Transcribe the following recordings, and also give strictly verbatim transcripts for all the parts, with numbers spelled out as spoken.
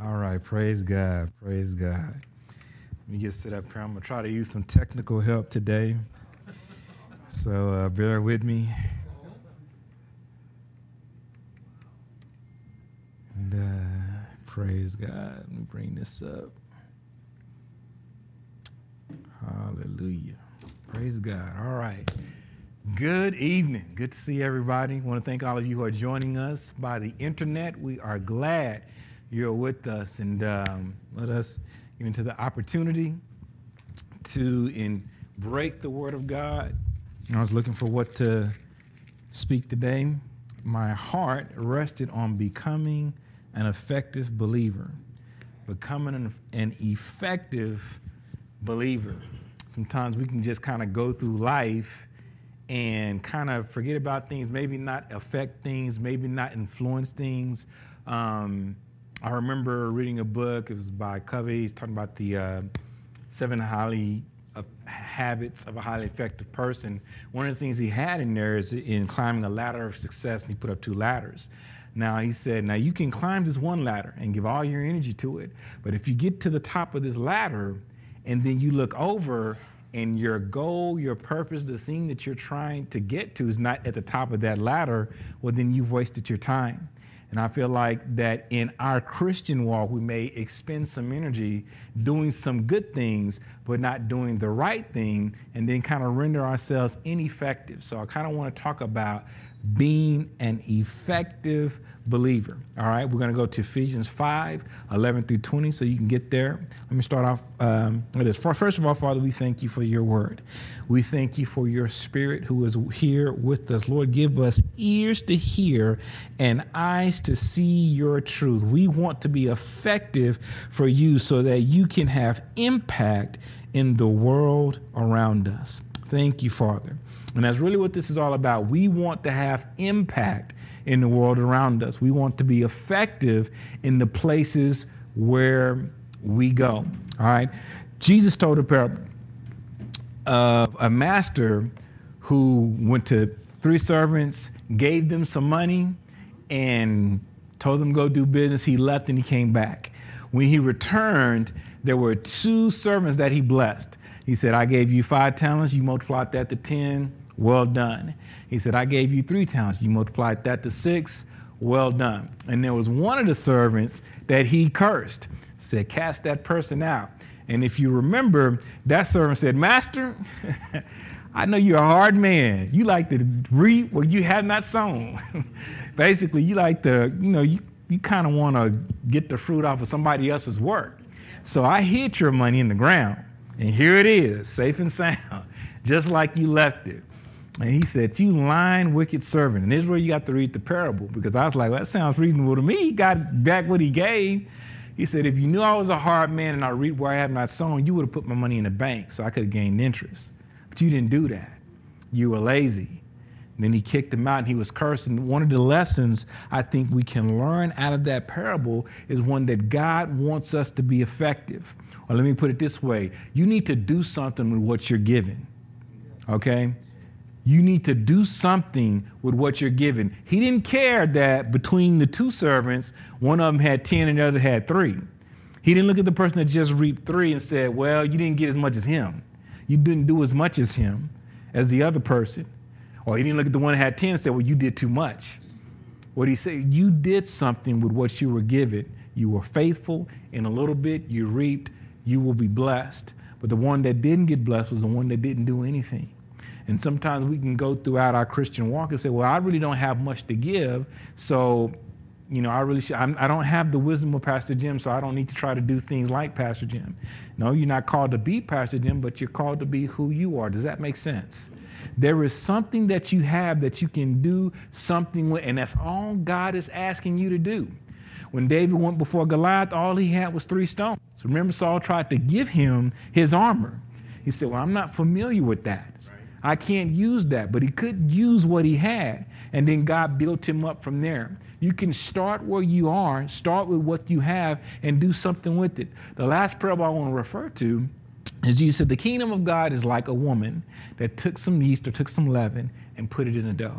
All right, praise God, praise God. Let me get set up here. I'm going to try to use some technical help today, so uh, bear with me. And uh, praise God. Let me bring this up. Hallelujah. Praise God. All right. Good evening. Good to see everybody. I want to thank all of you who are joining us by the internet. We are glad you're with us, and um, let us get into the opportunity to in break the Word of God. I was looking for what to speak today. My heart rested on becoming an effective believer. Becoming an, an effective believer. Sometimes we can just kind of go through life and kind of forget about things, maybe not affect things, maybe not influence things. Um, I remember reading a book, it was by Covey, he's talking about the uh, seven highly uh, habits of a highly effective person. One of the things he had in there is in climbing a ladder of success, and he put up two ladders. Now, he said, now you can climb this one ladder and give all your energy to it, but if you get to the top of this ladder and then you look over and your goal, your purpose, the thing that you're trying to get to is not at the top of that ladder, well, then you've wasted your time. And I feel like that in our Christian walk, we may expend some energy doing some good things, but not doing the right thing, and then kind of render ourselves ineffective. So I kind of want to talk about being an effective believer. All right, we're going to go to Ephesians five, eleven through twenty, so you can get there. Let me start off um, with this. First of all, Father, we thank you for your word. We thank you for your spirit who is here with us. Lord, give us ears to hear and eyes to see your truth. We want to be effective for you so that you can have impact in the world around us. Thank you, Father. And that's really what this is all about. We want to have impact in the world around us. We want to be effective in the places where we go. All right. Jesus told a parable of a master who went to three servants, gave them some money, and told them to go do business. He left and he came back. When he returned, there were two servants that he blessed. He said, I gave you five talents. You multiplied that to ten. Well done. He said, I gave you three talents. You multiplied that to six. Well done. And there was one of the servants that he cursed, said, cast that person out. And if you remember, that servant said, Master, I know you're a hard man. You like to reap what you have not sown. Basically, you like to, you know, you, you kind of want to get the fruit off of somebody else's work. So I hid your money in the ground. And here it is, safe and sound, just like you left it. And he said, you lying, wicked servant. And this is where you got to read the parable, because I was like, well, that sounds reasonable to me. He got back what he gave. He said, if you knew I was a hard man and I reap where I have not sown, you would have put my money in the bank so I could have gained interest. But you didn't do that. You were lazy. And then he kicked him out and he was cursed. And one of the lessons I think we can learn out of that parable is one that God wants us to be effective. Or let me put it this way. You need to do something with what you're given. Okay? You need to do something with what you're given. He didn't care that between the two servants, one of them had ten and the other had three. He didn't look at the person that just reaped three and said, well, you didn't get as much as him. You didn't do as much as him as the other person. Or he didn't look at the one that had ten and said, well, you did too much. What he said, you did something with what you were given. You were faithful. In a little bit, you reaped. You will be blessed. But the one that didn't get blessed was the one that didn't do anything. And sometimes we can go throughout our Christian walk and say, well, I really don't have much to give. So, you know, I really should, I'm, I don't have the wisdom of Pastor Jim, so I don't need to try to do things like Pastor Jim. No, you're not called to be Pastor Jim, but you're called to be who you are. Does that make sense? There is something that you have that you can do something with, and that's all God is asking you to do. When David went before Goliath, all he had was three stones. So remember, Saul tried to give him his armor. He said, well, I'm not familiar with that. Right. I can't use that, but he could use what he had. And then God built him up from there. You can start where you are, start with what you have, and do something with it. The last parable I want to refer to is Jesus said, the kingdom of God is like a woman that took some yeast or took some leaven and put it in a dough.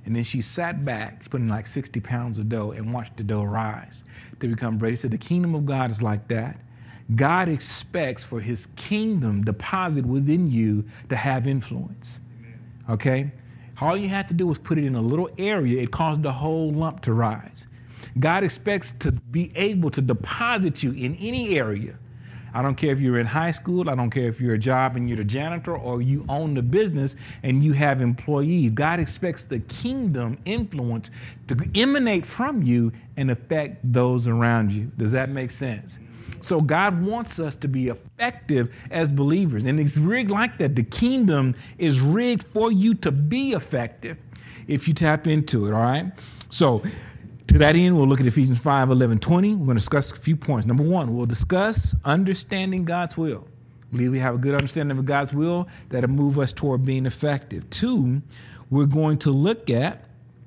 And then she sat back, putting like sixty pounds of dough, and watched the dough rise to become bread. He said, the kingdom of God is like that. God expects for his kingdom deposit within you to have influence. Okay? All you have to do is put it in a little area. It caused the whole lump to rise. God expects to be able to deposit you in any area. I don't care if you're in high school. I don't care if you're a job and you're the janitor or you own the business and you have employees. God expects the kingdom influence to emanate from you and affect those around you. Does that make sense? So God wants us to be effective as believers. And it's rigged like that. The kingdom is rigged for you to be effective if you tap into it, all right? So to that end, we'll look at Ephesians five, eleven, twenty. We're going to discuss a few points. Number one, we'll discuss understanding God's will. I believe we have a good understanding of God's will that'll move us toward being effective. Two, we're going to look at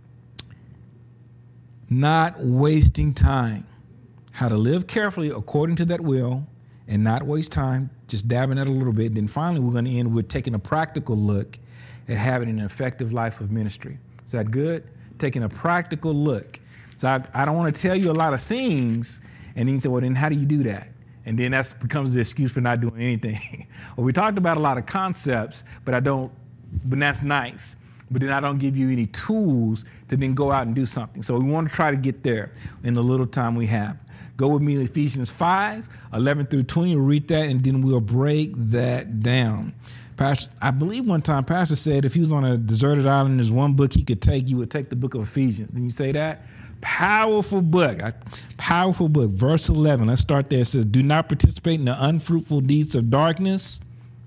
not wasting time, how to live carefully according to that will and not waste time, just dabbing at a little bit. Then finally, we're going to end with taking a practical look at having an effective life of ministry. Is that good? Taking a practical look. So I, I don't want to tell you a lot of things, and then you say, well, then how do you do that? And then that becomes the excuse for not doing anything. Well, we talked about a lot of concepts, but I don't, but that's nice. But then I don't give you any tools to then go out and do something. So we want to try to get there in the little time we have. Go with me to Ephesians five, eleven through twenty. We'll read that, and then we'll break that down. Pastor, I believe one time Pastor said if he was on a deserted island, there's one book he could take, you would take the book of Ephesians. Didn't you say that? Powerful book. Powerful book. Verse eleven. Let's start there. It says, do not participate in the unfruitful deeds of darkness,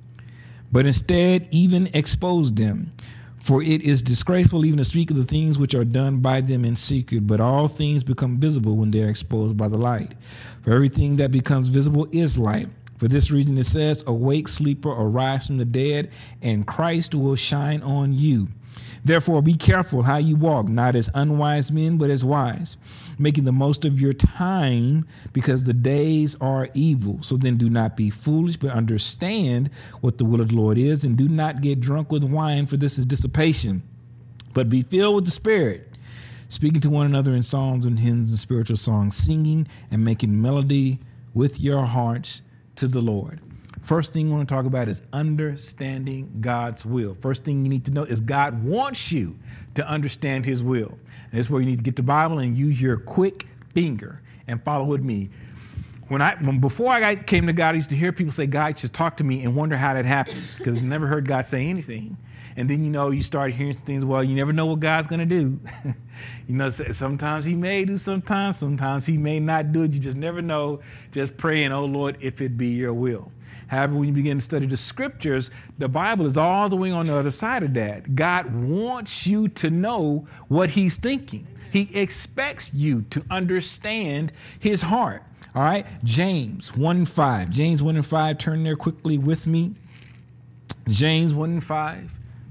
but instead even expose them. For it is disgraceful even to speak of the things which are done by them in secret, but all things become visible when they are exposed by the light. For everything that becomes visible is light. For this reason it says, awake, sleeper, arise from the dead, and Christ will shine on you. Therefore, be careful how you walk, not as unwise men, but as wise, making the most of your time, because the days are evil. So then do not be foolish, but understand what the will of the Lord is, and do not get drunk with wine, for this is dissipation, but be filled with the Spirit, speaking to one another in psalms and hymns and spiritual songs, singing and making melody with your hearts to the Lord. First thing we want to talk about is understanding God's will. First thing you need to know is God wants you to understand his will. And that's where you need to get the Bible and use your quick finger and follow with me. When I, when, before I got, came to God, I used to hear people say, God, just talk to me, and wonder how that happened, because I never heard God say anything. And then, you know, you start hearing some things, well, you never know what God's going to do. You know, sometimes he may do sometimes, sometimes he may not do it. You just never know. Just praying, oh, Lord, if it be your will. However, when you begin to study the scriptures, the Bible is all the way on the other side of that. God wants you to know what he's thinking. He expects you to understand his heart. All right. James one and five. James one and five. Turn there quickly with me. James one and five.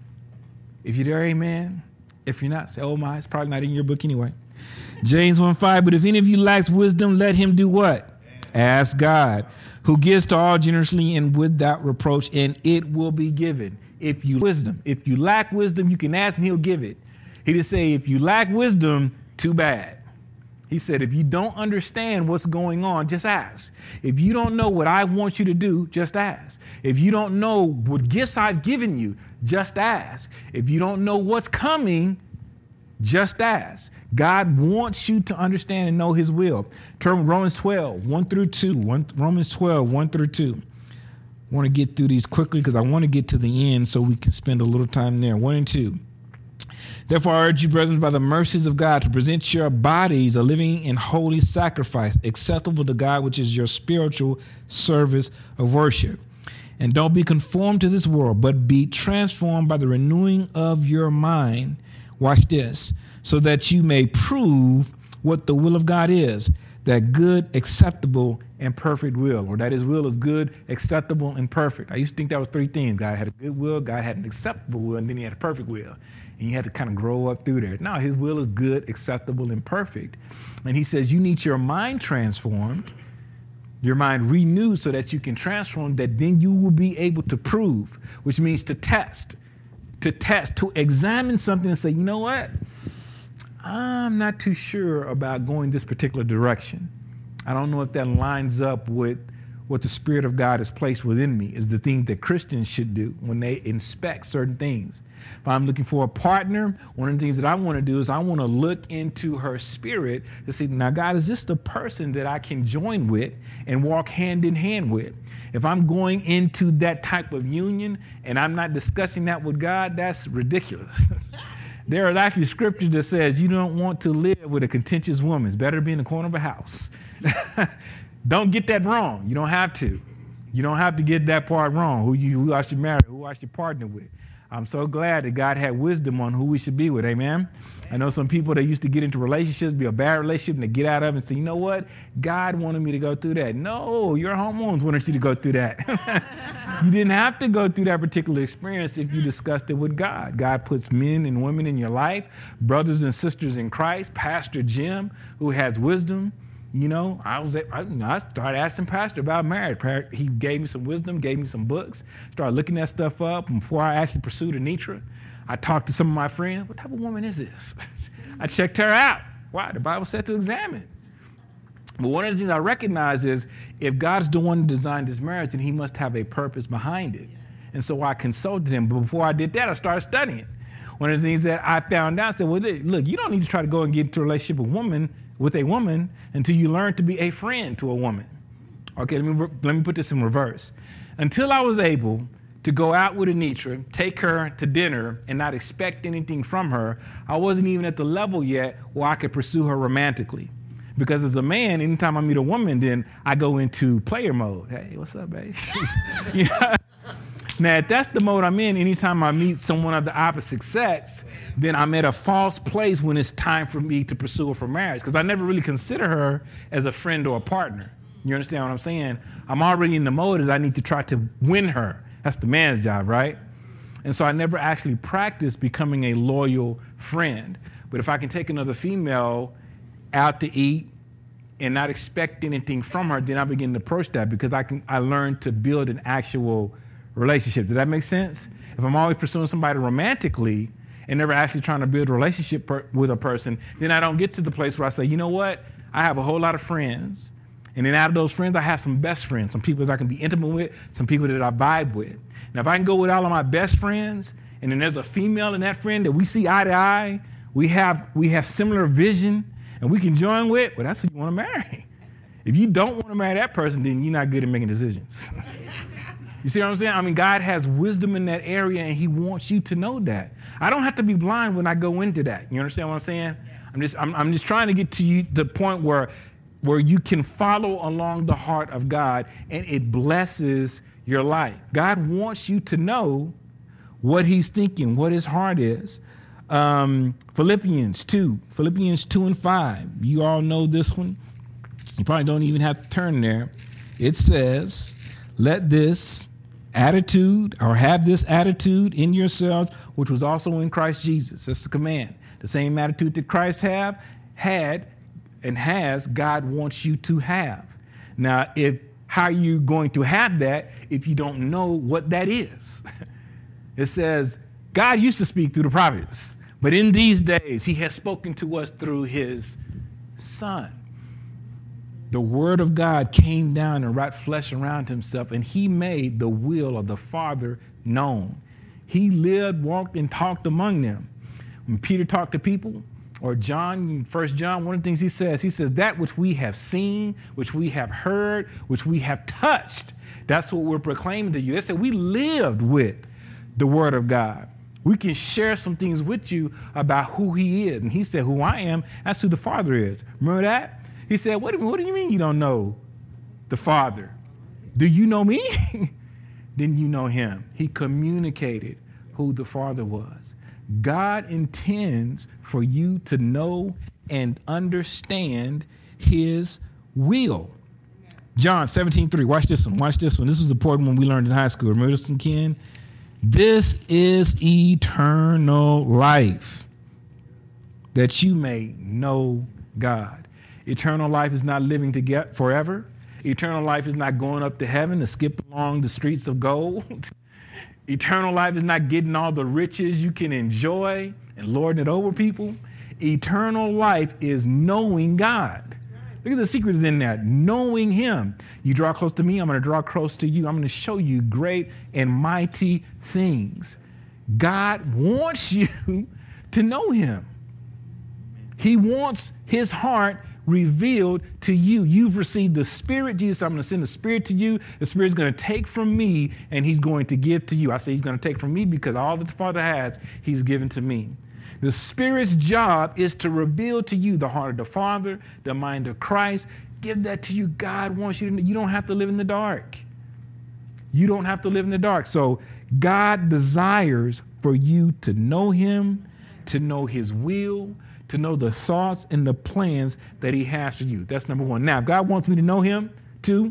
If you're there, amen. If you're not, say, oh my, it's probably not in your book anyway. James one five. But if any of you lacks wisdom, let him do what? Ask God, who gives to all generously and without reproach, and it will be given. If you wisdom, if you lack wisdom, you can ask and he'll give it. He didn't say, if you lack wisdom, too bad. He said, if you don't understand what's going on, just ask. If you don't know what I want you to do, just ask. If you don't know what gifts I've given you, just ask. If you don't know what's coming, just ask. God wants you to understand and know his will. Turn Romans twelve, one through two. One, Romans twelve, one through two. I want to get through these quickly because I want to get to the end so we can spend a little time there. One and two. Therefore, I urge you, brethren, by the mercies of God, to present your bodies a living and holy sacrifice, acceptable to God, which is your spiritual service of worship. And don't be conformed to this world, but be transformed by the renewing of your mind. Watch this. So that you may prove what the will of God is, that good, acceptable, and perfect will, or that his will is good, acceptable, and perfect. I used to think that was three things. God had a good will, God had an acceptable will, and then he had a perfect will. And you had to kind of grow up through there. No, his will is good, acceptable, and perfect. And he says you need your mind transformed, your mind renewed so that you can transform, that then you will be able to prove, which means to test, to test, to examine something and say, you know what? I'm not too sure about going this particular direction. I don't know if that lines up with what the Spirit of God has placed within me, is the thing that Christians should do when they inspect certain things. If I'm looking for a partner, one of the things that I want to do is I want to look into her spirit to see, now, God, is this the person that I can join with and walk hand in hand with? If I'm going into that type of union and I'm not discussing that with God, that's ridiculous. There are actually scriptures that says you don't want to live with a contentious woman. It's better to be in the corner of a house. Don't get that wrong. You don't have to. You don't have to get that part wrong, who you who I should marry, who I should partner with. I'm so glad that God had wisdom on who we should be with, amen? I know some people that used to get into relationships, be a bad relationship, and they get out of it and say, you know what? God wanted me to go through that. No, your hormones wanted you to go through that. You didn't have to go through that particular experience if you discussed it with God. God puts men and women in your life, brothers and sisters in Christ, Pastor Jim, who has wisdom. You know, I was I, I started asking Pastor about marriage. He gave me some wisdom, gave me some books, started looking that stuff up. And before I actually pursued Anitra, I talked to some of my friends. What type of woman is this? I checked her out. Why? The Bible said to examine. But one of the things I recognize is if God's the one who designed this marriage, then he must have a purpose behind it. And so I consulted him. But before I did that, I started studying. One of the things that I found out, I said, well, look, you don't need to try to go and get into a relationship with a woman with a woman until you learn to be a friend to a woman. Okay, let me let me put this in reverse. Until I was able to go out with Anitra, take her to dinner, and not expect anything from her, I wasn't even at the level yet where I could pursue her romantically. Because as a man, anytime I meet a woman, then I go into player mode. Hey, what's up, babe? Yeah. Now, if that's the mode I'm in, anytime I meet someone of the opposite sex, then I'm at a false place when it's time for me to pursue her for marriage, because I never really consider her as a friend or a partner. You understand what I'm saying? I'm already in the mode that I need to try to win her. That's the man's job, right? And so I never actually practiced becoming a loyal friend. But if I can take another female out to eat and not expect anything from her, then I begin to approach that, because I can I learned to build an actual relationship. Does that make sense? If I'm always pursuing somebody romantically and never actually trying to build a relationship per- with a person, then I don't get to the place where I say, you know what? I have a whole lot of friends. And then out of those friends, I have some best friends, some people that I can be intimate with, some people that I vibe with. Now, if I can go with all of my best friends, and then there's a female in that friend that we see eye to eye, we have we have similar vision, and we can join with, well, that's who you want to marry. If you don't want to marry that person, then you're not good at making decisions. You see what I'm saying? I mean, God has wisdom in that area, and he wants you to know that. I don't have to be blind when I go into that. You understand what I'm saying? I'm just I'm, I'm just trying to get to you the point where, where you can follow along the heart of God, and it blesses your life. God wants you to know what he's thinking, what his heart is. Um, Philippians two, Philippians two and five. You all know this one. You probably don't even have to turn there. It says, let this attitude, or have this attitude in yourselves, which was also in Christ Jesus. That's the command. The same attitude that Christ have, had, and has, God wants you to have. Now, if how are you going to have that if you don't know what that is? It says, God used to speak through the prophets, but in these days he has spoken to us through his Son. The word of God came down and wrapped flesh around himself, and he made the will of the Father known. He lived, walked, and talked among them. When Peter talked to people, or John, First John, one of the things he says, he says, that which we have seen, which we have heard, which we have touched, that's what we're proclaiming to you. They said we lived with the word of God. We can share some things with you about who he is. And he said, who I am, that's who the Father is. Remember that? He said, what, what do you mean you don't know the Father? Do you know me? Then you know him. He communicated who the Father was. God intends for you to know and understand his will. John seventeen three. Watch this one. Watch this one. This was important when we learned in high school. Remember this one, Ken? This is eternal life, that you may know God. Eternal life is not living to get forever. Eternal life is not going up to heaven to skip along the streets of gold. Eternal life is not getting all the riches you can enjoy and lording it over people. Eternal life is knowing God. Look at the secret is in that, knowing him. You draw close to me, I'm going to draw close to you. I'm going to show you great and mighty things. God wants you to know him. He wants his heart revealed to you. You've received the Spirit. Jesus, I'm going to send the Spirit to you. The Spirit's going to take from me and he's going to give to you. I say he's going to take from me because all that the Father has, he's given to me. The Spirit's job is to reveal to you the heart of the Father, the mind of Christ. Give that to you. God wants you to know. You don't have to live in the dark. You don't have to live in the dark. So God desires for you to know him, to know his will, to know the thoughts and the plans that he has for you. That's number one. Now, if God wants me to know him, two,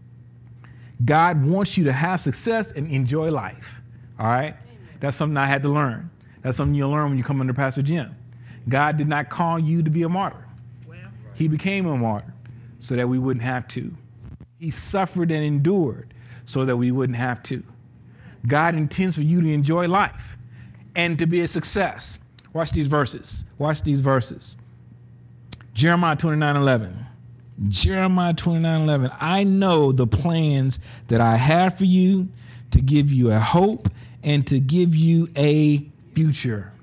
God wants you to have success and enjoy life. All right? That's something I had to learn. That's something you'll learn when you come under Pastor Jim. God did not call you to be a martyr. He became a martyr so that we wouldn't have to. He suffered and endured so that we wouldn't have to. God intends for you to enjoy life and to be a success. Watch these verses. Watch these verses. Jeremiah twenty-nine eleven. Jeremiah twenty-nine eleven. I know the plans that I have for you, to give you a hope and to give you a future.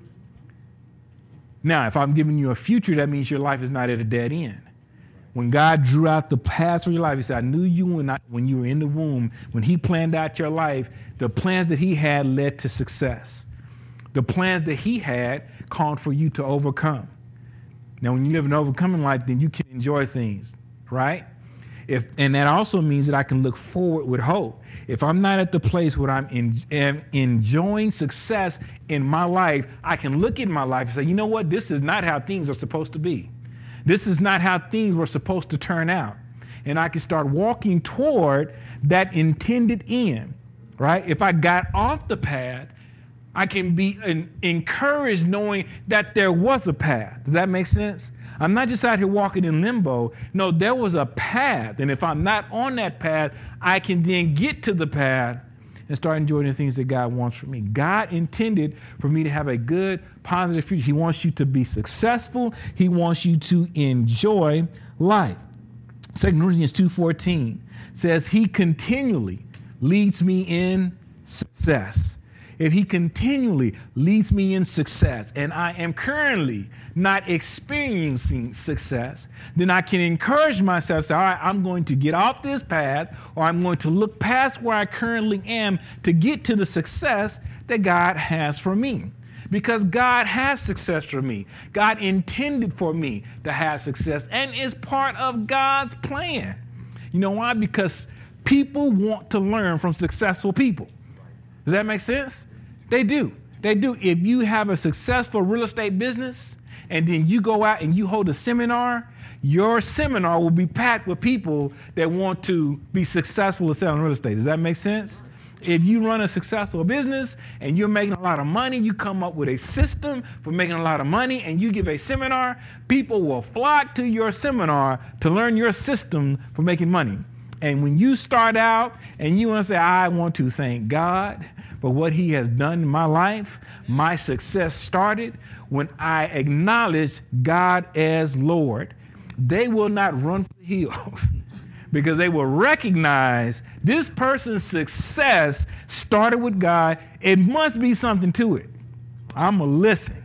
Now, if I'm giving you a future, that means your life is not at a dead end. When God drew out the path for your life, he said, I knew you when, I, when you were in the womb. When he planned out your life, the plans that he had led to success. The plans that he had called for you to overcome. Now, when you live an overcoming life, then you can enjoy things, right? If, and that also means that I can look forward with hope. If I'm not at the place where I'm in, am enjoying success in my life, I can look at my life and say, you know what? This is not how things are supposed to be. This is not how things were supposed to turn out. And I can start walking toward that intended end, right? If I got off the path, I can be an, encouraged knowing that there was a path. Does that make sense? I'm not just out here walking in limbo. No, there was a path. And if I'm not on that path, I can then get to the path and start enjoying the things that God wants for me. God intended for me to have a good, positive future. He wants you to be successful. He wants you to enjoy life. Second Corinthians two fourteen says, he continually leads me in success. If he continually leads me in success and I am currently not experiencing success, then I can encourage myself, say, all right, I'm going to get off this path, or I'm going to look past where I currently am to get to the success that God has for me. Because God has success for me. God intended for me to have success and is part of God's plan. You know why? Because people want to learn from successful people. Does that make sense? They do. They do. If you have a successful real estate business and then you go out and you hold a seminar, your seminar will be packed with people that want to be successful at selling real estate. Does that make sense? If you run a successful business and you're making a lot of money, you come up with a system for making a lot of money and you give a seminar, people will flock to your seminar to learn your system for making money. And when you start out and you want to say, I want to thank God for what he has done in my life, my success started when I acknowledged God as Lord, they will not run for the hills because they will recognize this person's success started with God. It must be something to it. I'm going to listen.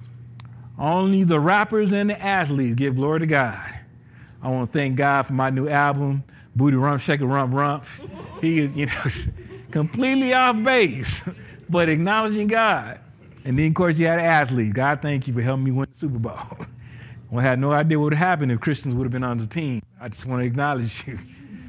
Only the rappers and the athletes give glory to God. I want to thank God for my new album, Booty Rump, Shake a Rump Rump. He is, you know, completely off base, but acknowledging God. And then, of course, you had an athlete. God, thank you for helping me win the Super Bowl. Well, I had no idea what would happen if Christians would have been on the team. I just want to acknowledge you.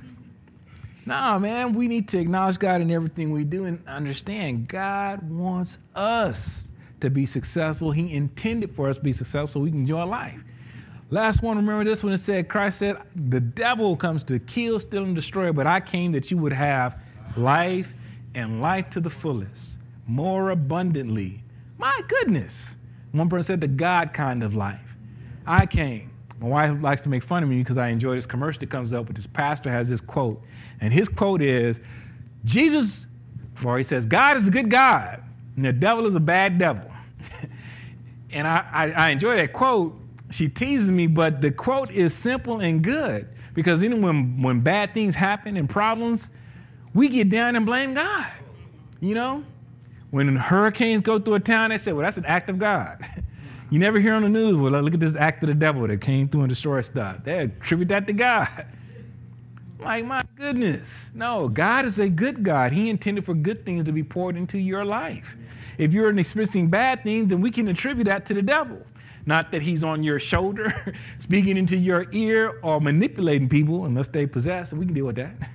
No, man, we need to acknowledge God in everything we do and understand God wants us to be successful. He intended for us to be successful so we can enjoy life. Last one, remember this when it said, Christ said, the devil comes to kill, steal, and destroy, but I came that you would have life and life to the fullest, more abundantly. My goodness. One person said the God kind of life. I came. My wife likes to make fun of me because I enjoy this commercial that comes up, but this pastor has this quote. And his quote is, Jesus For he says, God is a good God, and the devil is a bad devil. And I, I, I enjoy that quote. She teases me, but the quote is simple and good, because even when, when bad things happen and problems, we get down and blame God. You know, when hurricanes go through a town, they say, well, that's an act of God. You never hear on the news, well, look at this act of the devil that came through and destroyed stuff. They attribute that to God. Like, my goodness. No, God is a good God. He intended for good things to be poured into your life. If you're experiencing bad things, then we can attribute that to the devil. Not that he's on your shoulder, speaking into your ear, or manipulating people, unless they possess, and we can deal with that.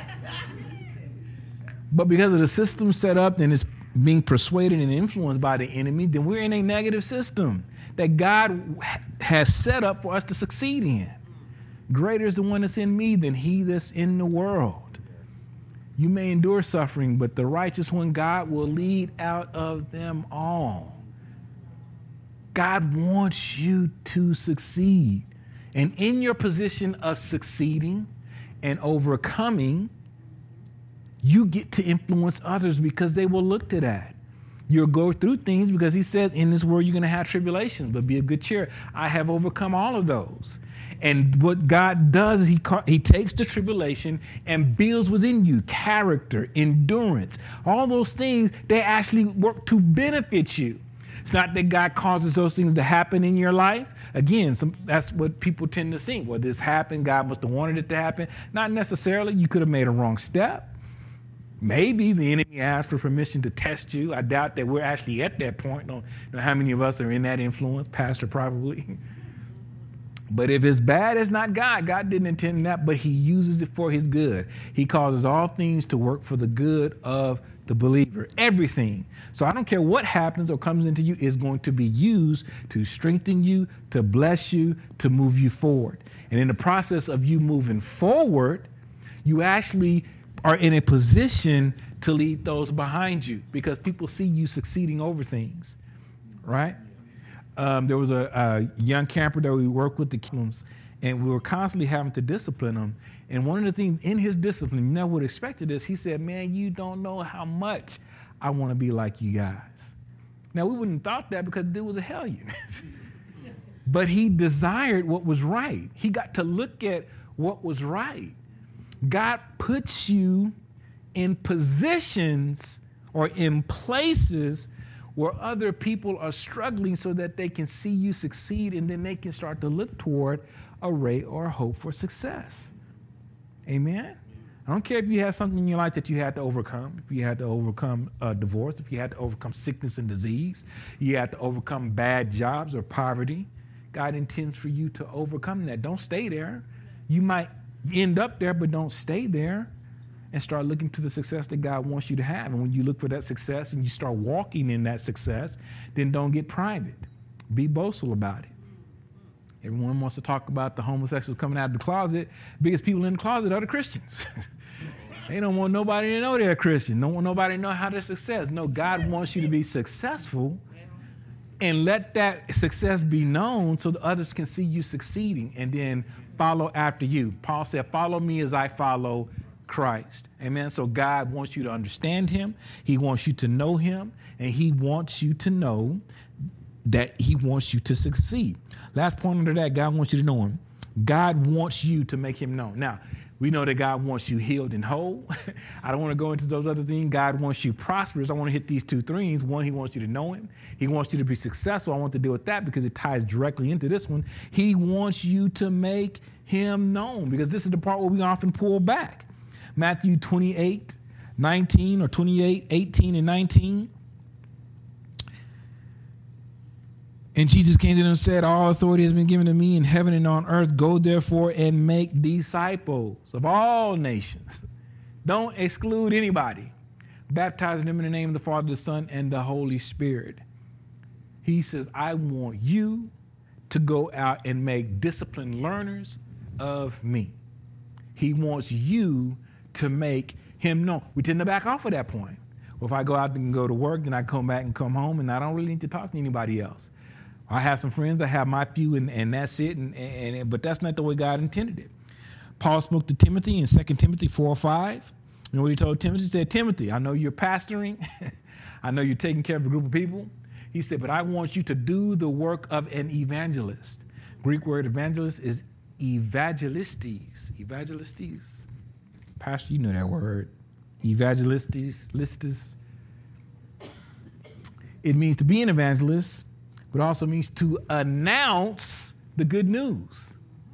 But because of the system set up and it's being persuaded and influenced by the enemy, then we're in a negative system that God has set up for us to succeed in. Greater is the one that's in me than he that's in the world. You may endure suffering, but the righteous one, God will lead out of them all. God wants you to succeed. And in your position of succeeding and overcoming, you get to influence others because they will look to that. You'll go through things because he said in this world you're going to have tribulations, but be of good cheer. I have overcome all of those. And what God does is he, he takes the tribulation and builds within you character, endurance, all those things. They actually work to benefit you. It's not that God causes those things to happen in your life. Again, some, that's what people tend to think. Well, this happened. God must have wanted it to happen. Not necessarily. You could have made a wrong step. Maybe the enemy asked for permission to test you. I doubt that we're actually at that point. Don't know how many of us are in that influence. Pastor probably. But if it's bad, it's not God. God didn't intend that, but he uses it for his good. He causes all things to work for the good of the believer. Everything. So I don't care what happens or comes into you, is going to be used to strengthen you, to bless you, to move you forward. And in the process of you moving forward, you actually are in a position to lead those behind you because people see you succeeding over things, right? Um, there was a, a young camper that we worked with, the Kingdoms, and we were constantly having to discipline him. And one of the things in his discipline, you never would have expected this, he said, man, you don't know how much I want to be like you guys. Now, we wouldn't have thought that because it was a hellion. But he desired what was right. He got to look at what was right. God puts you in positions or in places where other people are struggling so that they can see you succeed, and then they can start to look toward a ray or a hope for success. Amen? I don't care if you have something in your life that you had to overcome, if you had to overcome a divorce, if you had to overcome sickness and disease, you had to overcome bad jobs or poverty. God intends for you to overcome that. Don't stay there. You might end up there, but don't stay there, and start looking to the success that God wants you to have. And when you look for that success and you start walking in that success, then don't get private. Be boastful about it. Everyone wants to talk about the homosexuals coming out of the closet. Biggest people in the closet are the Christians. They don't want nobody to know they're a Christian. Don't want nobody to know how they're success. No, God wants you to be successful and let that success be known so that others can see you succeeding and then follow after you. Paul said, follow me as I follow Christ. Amen. So God wants you to understand him. He wants you to know him, and he wants you to know that he wants you to succeed. Last point under that, God wants you to know him. God wants you to make him known. Now, we know that God wants you healed and whole. I don't want to go into those other things. God wants you prosperous. I want to hit these two things. One, he wants you to know him. He wants you to be successful. I want to deal with that because it ties directly into this one. He wants you to make him known, because this is the part where we often pull back. Matthew twenty-eight, nineteen, or twenty-eight, eighteen and nineteen. And Jesus came to them and said, all authority has been given to me in heaven and on earth. Go therefore and make disciples of all nations. Don't exclude anybody. Baptizing them in the name of the Father, the Son, and the Holy Spirit. He says, I want you to go out and make disciplined learners of me. He wants you to make him known. We tend to back off of that point. Well, if I go out and go to work, then I come back and come home, and I don't really need to talk to anybody else. I have some friends, I have my few, and, and that's it. And, and but that's not the way God intended it. Paul spoke to Timothy in Second Timothy four five. You know what he told Timothy? He said, Timothy, I know you're pastoring. I know you're taking care of a group of people. He said, but I want you to do the work of an evangelist. Greek word evangelist is evangelistes. Evangelistes. Pastor, you know that word. Evangelistes. Listes. It means to be an evangelist, but also means to announce the good news.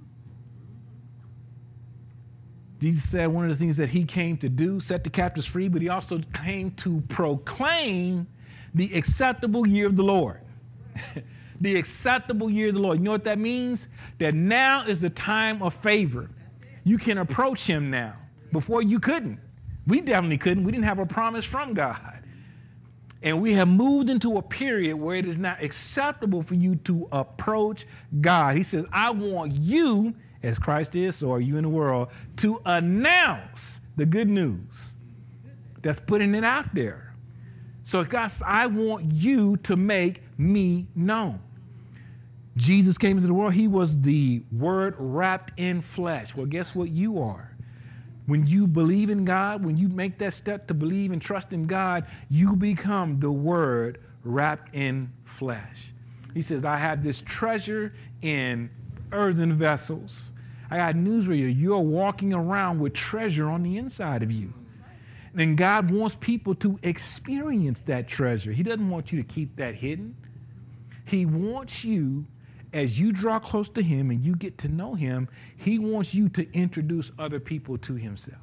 Jesus said one of the things that he came to do, set the captives free, but he also came to proclaim the acceptable year of the Lord. The acceptable year of the Lord. You know what that means? That now is the time of favor. You can approach him now. Before you couldn't. We definitely couldn't. We didn't have a promise from God. And we have moved into a period where it is now acceptable for you to approach God. He says, I want you, as Christ is, so are you in the world, to announce the good news. That's putting it out there. So God, I want you to make me known. Jesus came into the world. He was the Word wrapped in flesh. Well, guess what you are? When you believe in God, when you make that step to believe and trust in God, you become the Word wrapped in flesh. He says, I have this treasure in earthen vessels. I got news for you. You're walking around with treasure on the inside of you. And God wants people to experience that treasure. He doesn't want you to keep that hidden. He wants you, as you draw close to him and you get to know him, he wants you to introduce other people to himself.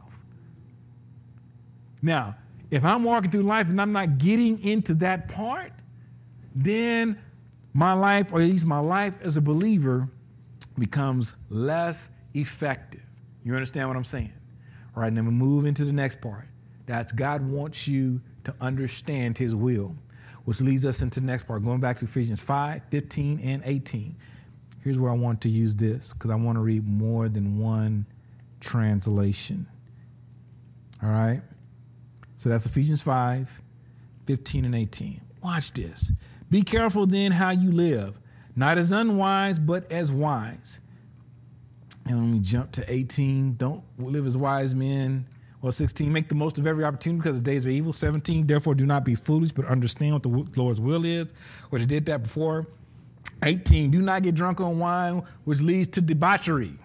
Now, if I'm walking through life and I'm not getting into that part, then my life, or at least my life as a believer, becomes less effective. You understand what I'm saying? All right, then we move into the next part. That's God wants you to understand his will, which leads us into the next part, going back to Ephesians five, fifteen, and eighteen. Here's where I want to use this, because I want to read more than one translation. All right? So that's Ephesians five, fifteen, and eighteen. Watch this. Be careful then how you live, not as unwise, but as wise. And when we jump to eighteen, don't live as wise men. Well, sixteen, make the most of every opportunity because the days are evil. seventeen, therefore do not be foolish, but understand what the Lord's will is, which I did that before. eighteen, do not get drunk on wine, which leads to debauchery.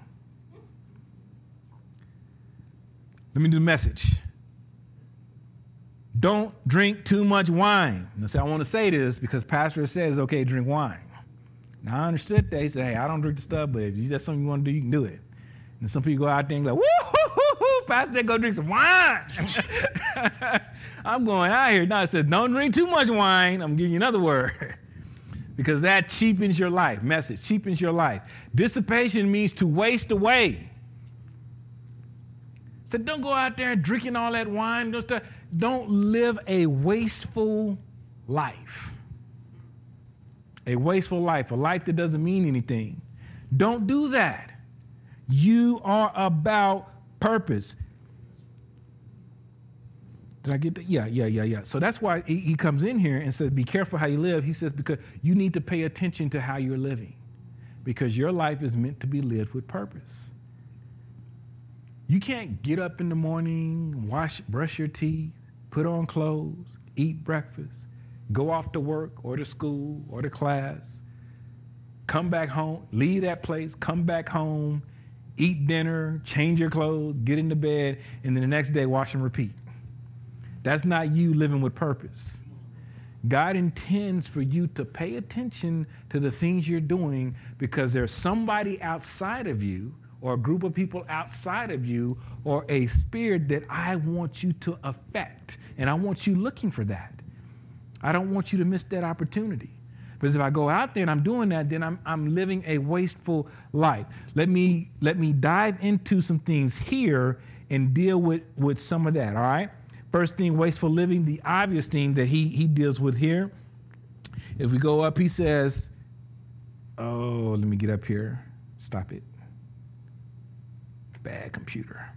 Let me do the message. Don't drink too much wine. Now, see, I want to say this because Pastor says, okay, drink wine. Now, I understood that. He said, hey, I don't drink the stuff, but if that's something you want to do, you can do it. And some people go out there and go, woo-hoo-hoo-hoo, Pastor, go drink some wine. I'm going out here. Now it says, don't drink too much wine. I'm giving you another word. Because that cheapens your life. Message, cheapens your life. Dissipation means to waste away. So don't go out there drinking all that wine. Don't, start, don't live a wasteful life. A wasteful life, a life that doesn't mean anything. Don't do that. You are about purpose. Did I get that? Yeah, yeah, yeah, yeah. So that's why he comes in here and says, be careful how you live. He says, because you need to pay attention to how you're living, because your life is meant to be lived with purpose. You can't get up in the morning, wash, brush your teeth, put on clothes, eat breakfast, go off to work or to school or to class, come back home, leave that place, come back home, eat dinner, change your clothes, get into bed, and then the next day wash and repeat. That's not you living with purpose. God intends for you to pay attention to the things you're doing, because there's somebody outside of you, or a group of people outside of you, or a spirit that I want you to affect. And I want you looking for that. I don't want you to miss that opportunity. Because if I go out there and I'm doing that, then I'm, I'm living a wasteful life. Let me, let me dive into some things here and deal with, with some of that, all right? First thing, wasteful living, the obvious thing that he, he deals with here. If we go up, he says, oh, let me get up here. Stop it. Bad computer.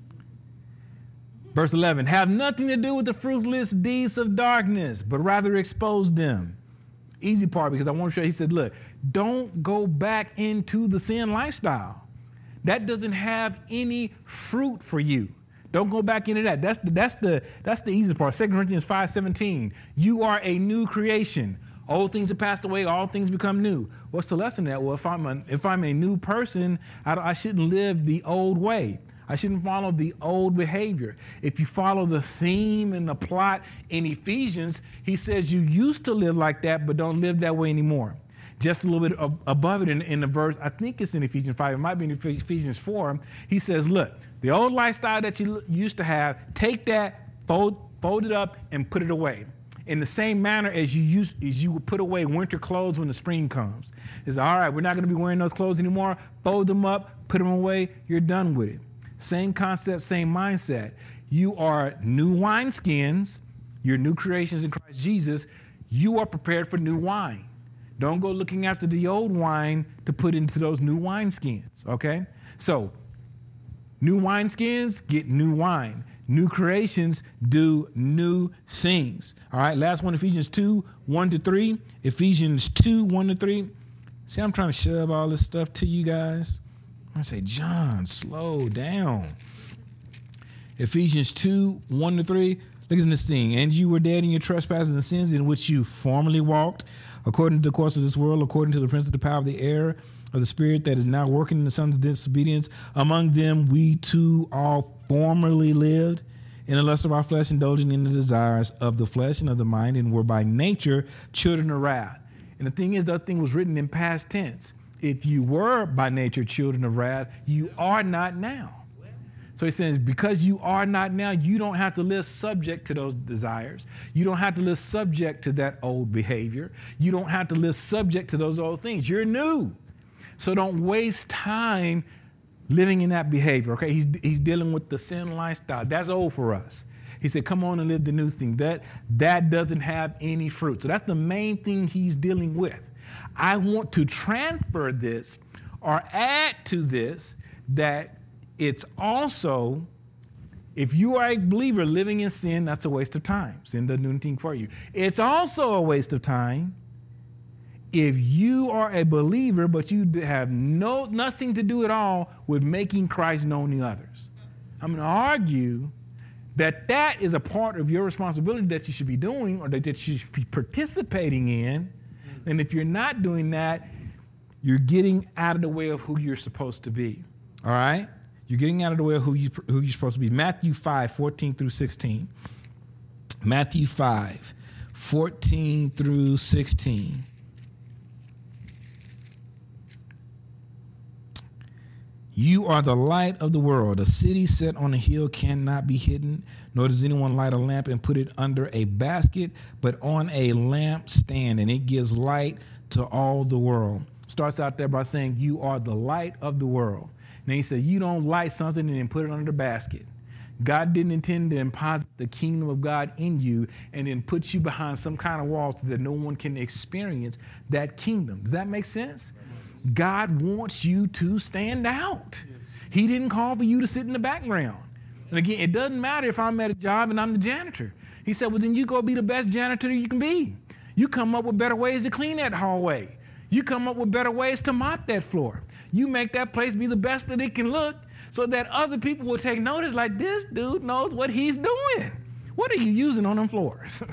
Verse eleven, have nothing to do with the fruitless deeds of darkness, but rather expose them. Easy part, because I want to show you, he said, look, don't go back into the sin lifestyle. That doesn't have any fruit for you. Don't go back into that. That's the, that's the, that's the easy part. Second Corinthians five seventeen. You are a new creation. Old things have passed away. All things become new. What's the lesson in that? Well, if I'm a, if I'm a new person, I, I shouldn't live the old way. I shouldn't follow the old behavior. If you follow the theme and the plot in Ephesians, he says you used to live like that, but don't live that way anymore. Just a little bit above it in, in the verse, I think it's in Ephesians five, it might be in Ephesians four, he says, look, the old lifestyle that you used to have, take that, fold, fold it up, and put it away. In the same manner as you used, as you would put away winter clothes when the spring comes. It's all right, we're not going to be wearing those clothes anymore. Fold them up, put them away, you're done with it. Same concept, same mindset. You are new wineskins. You're new creations in Christ Jesus. You are prepared for new wine. Don't go looking after the old wine to put into those new wineskins, okay? So, new wineskins get new wine. New creations do new things. All right, last one, Ephesians two, one to three. Ephesians two, one to three. See, I'm trying to shove all this stuff to you guys. I say, John, slow down. Ephesians two, one to three. Look at this thing. And you were dead in your trespasses and sins in which you formerly walked, according to the course of this world, according to the prince of the power of the air, of the spirit that is now working in the sons of disobedience. Among them we too all formerly lived in the lust of our flesh, indulging in the desires of the flesh and of the mind, and were by nature children of wrath. And the thing is, that thing was written in past tense. If you were by nature children of wrath, you are not now. So he says, because you are not now, you don't have to live subject to those desires. You don't have to live subject to that old behavior. You don't have to live subject to those old things. You're new. So don't waste time living in that behavior, okay? He's, he's dealing with the sin lifestyle. That's old for us. He said, come on and live the new thing. That, that doesn't have any fruit. So that's the main thing he's dealing with. I want to transfer this or add to this that it's also, if you are a believer living in sin, that's a waste of time. Sin doesn't do anything for you. It's also a waste of time if you are a believer, but you have no nothing to do at all with making Christ known to others. I'm going to argue that that is a part of your responsibility that you should be doing or that you should be participating in. And if you're not doing that, you're getting out of the way of who you're supposed to be. All right? You're getting out of the way of who, you, who you're supposed to be. Matthew five, fourteen through sixteen. Matthew five, fourteen through sixteen. You are the light of the world. A city set on a hill cannot be hidden, nor does anyone light a lamp and put it under a basket, but on a lampstand, and it gives light to all the world. Starts out there by saying you are the light of the world. Now he said you don't light something and then put it under the basket. God didn't intend to deposit the kingdom of God in you and then put you behind some kind of wall so that no one can experience that kingdom. Does that make sense? God wants you to stand out. He didn't call for you to sit in the background. And again, it doesn't matter if I'm at a job and I'm the janitor. He said, well, then you go be the best janitor you can be. You come up with better ways to clean that hallway. You come up with better ways to mop that floor. You make that place be the best that it can look so that other people will take notice like this dude knows what he's doing. What are you using on them floors?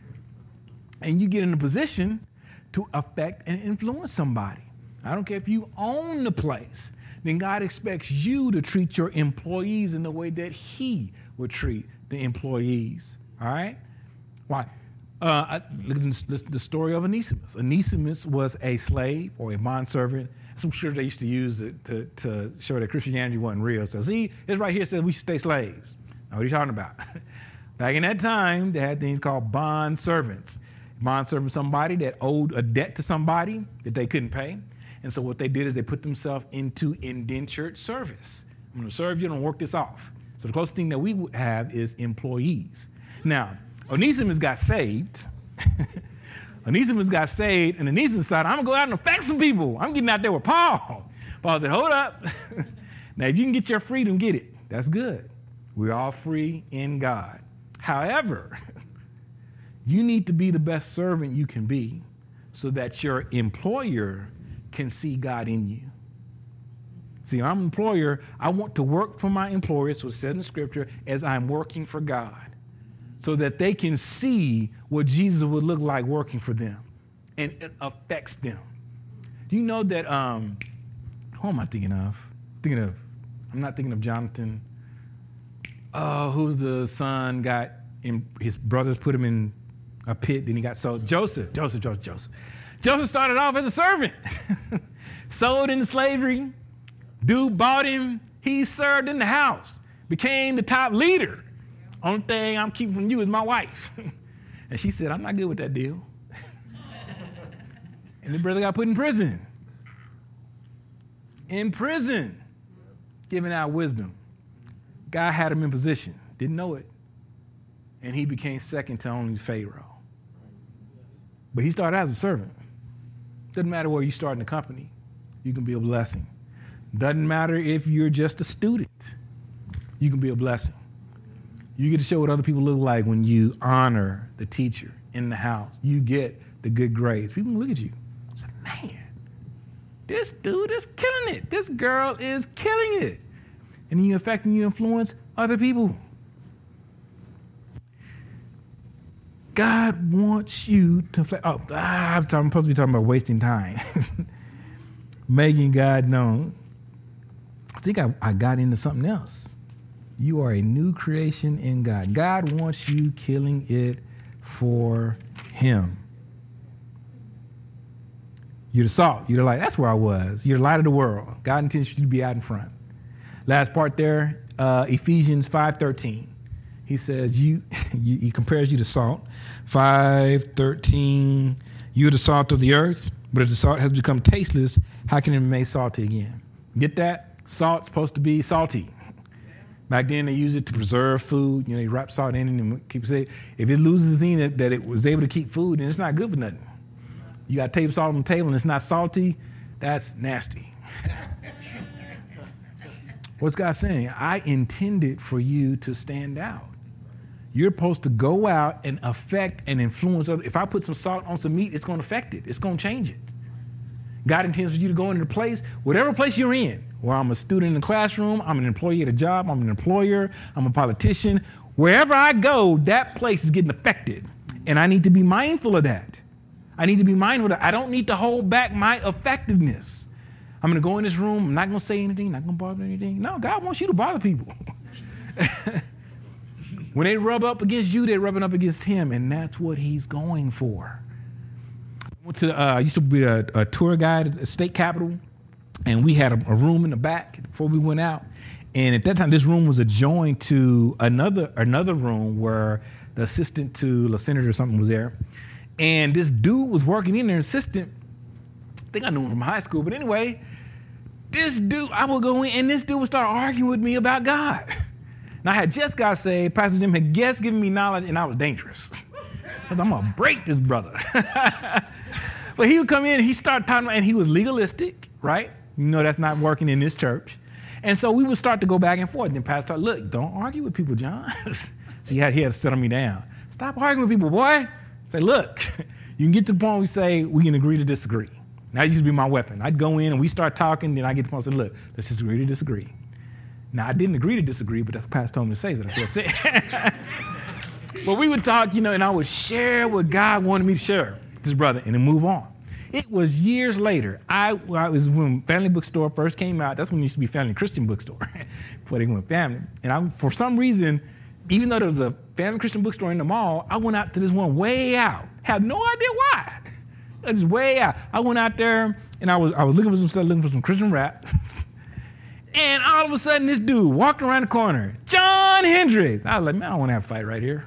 And you get in a position to affect and influence somebody. I don't care if you own the place, then God expects you to treat your employees in the way that he would treat the employees. All right? Why? Uh, look at the story of Onesimus. Onesimus was a slave or a bondservant. Some scripture they used to use it to, to show that Christianity wasn't real. So see, it's right here says we should stay slaves. Now, what are you talking about? Back in that time, they had things called bond servants. Bond servant, somebody that owed a debt to somebody that they couldn't pay. And so what they did is they put themselves into indentured service. I'm going to serve you and work this off. So the closest thing that we would have is employees. Now, Onesimus got saved. Onesimus got saved, and Onesimus said, I'm going to go out and affect some people. I'm getting out there with Paul. Paul said, hold up. Now, if you can get your freedom, get it. That's good. We're all free in God. However, you need to be the best servant you can be so that your employer can see God in you. See, I'm an employer. I want to work for my employer, so it says in the scripture, as I'm working for God, so that they can see what Jesus would look like working for them, and it affects them. Do you know that, um, who am I thinking of? Thinking of, I'm not thinking of Jonathan. Oh, who's the son got, in, his brothers put him in a pit, then he got sold. Joseph, Joseph, Joseph, Joseph. Joseph started off as a servant, sold into slavery. Dude bought him. He served in the house, became the top leader. Only thing I'm keeping from you is my wife. And she said, I'm not good with that deal. And the brother got put in prison. In prison, giving out wisdom. God had him in position, didn't know it. And he became second to only Pharaoh. But he started as a servant. Doesn't matter where you start in the company, you can be a blessing. Doesn't matter if you're just a student, you can be a blessing. You get to show what other people look like when you honor the teacher in the house. You get the good grades. People look at you and say, man, this dude is killing it. This girl is killing it. And then you affect and you influence other people. God wants you to, oh, I'm supposed to be talking about wasting time. Making God known. I think I, I got into something else. You are a new creation in God. God wants you killing it for him. You're the salt. You're the light. That's where I was. You're the light of the world. God intends you to be out in front. Last part there, uh, Ephesians five thirteen. He says, you, you, he compares you to salt. five thirteen, you're the salt of the earth, but if the salt has become tasteless, how can it be made salty again? Get that? Salt's supposed to be salty. Back then, they used it to preserve food. You know, you wrap salt in it and keep it. If it loses the thing that, that it was able to keep food, then it's not good for nothing. You got table salt on the table and it's not salty, that's nasty. What's God saying? I intended for you to stand out. You're supposed to go out and affect and influence others. If I put some salt on some meat, it's going to affect it. It's going to change it. God intends for you to go into the place, whatever place you're in, where I'm a student in the classroom, I'm an employee at a job, I'm an employer, I'm a politician. Wherever I go, that place is getting affected. And I need to be mindful of that. I need to be mindful that I don't need to hold back my effectiveness. I'm going to go in this room, I'm not going to say anything, not going to bother anything. No, God wants you to bother people. When they rub up against you, they're rubbing up against him, and that's what he's going for. I went to, uh, I used to be a, a tour guide at the state capitol, and we had a, a room in the back before we went out. And at that time, this room was adjoined to another another room where the assistant to the senator or something was there. And this dude was working in there, assistant. I think I knew him from high school, but anyway, this dude, I would go in, and this dude would start arguing with me about God. Now, I had just got saved. Pastor Jim had just given me knowledge, and I was dangerous. I'm going to break this brother. But he would come in, and he started talking about, and he was legalistic, right? You know that's not working in this church. And so we would start to go back and forth. Then Pastor started, look, don't argue with people, John. So he had, he had to settle me down. Stop arguing with people, boy. Say, look, you can get to the point where we say we can agree to disagree. That used to be my weapon. I'd go in, and we start talking, then I get to the point and say, look, let's just agree to disagree. Now, I didn't agree to disagree, but that's what Pastor told me to say, so that's what I said. But we would talk, you know, and I would share what God wanted me to share with his brother and then move on. It was years later. I, I was when Family Bookstore first came out. That's when it used to be Family Christian Bookstore before they went Family. And I, for some reason, even though there was a Family Christian Bookstore in the mall, I went out to this one way out. Had no idea why. I was way out. I went out there, and I was I was looking for some stuff, looking for some Christian rap. And all of a sudden, this dude walked around the corner, John Hendricks. I was like, man, I don't want to have a fight right here.